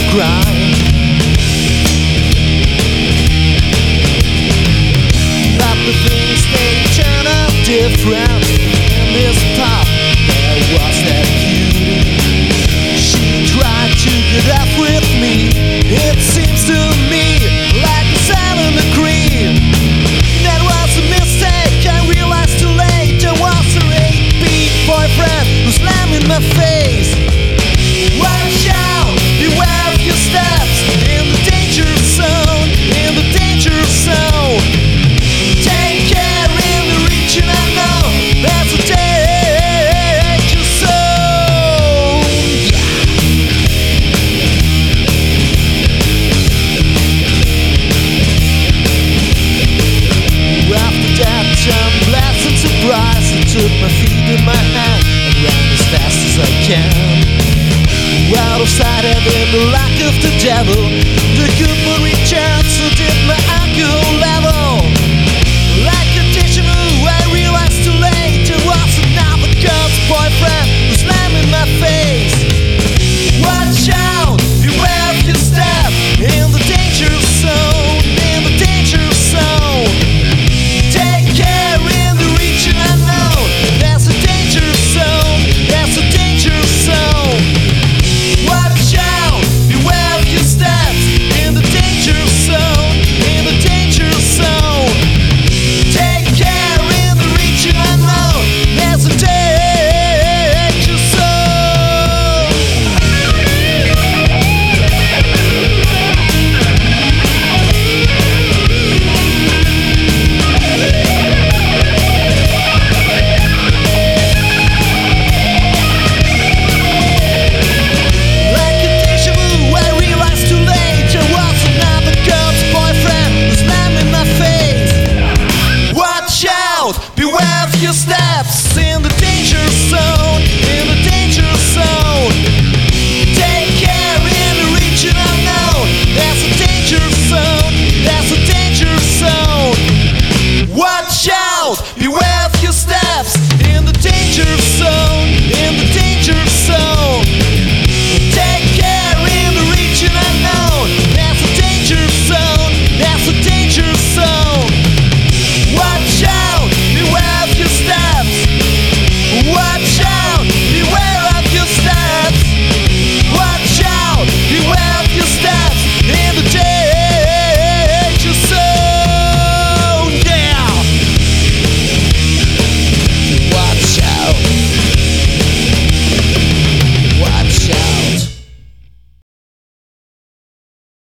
grind. But the things they turn out different. In this pub there was that cutie. She tried to get up with me. It seems to me like a salad and cream. That was a mistake, I realized too late. There was a 8-beat boyfriend who slammed in my face. Watch out, beware of your steps. In the danger zone, in the danger zone. Take care in the region I know. There's a danger zone. After that unpleasant surprise, I took my feet in my hand and ran as fast as I can. Out of sight, having the luck of the devil. The good moon returned, so did my alcohol level. Like a deja vu, I realized too late. There was another girl's boyfriend who slammed in my face.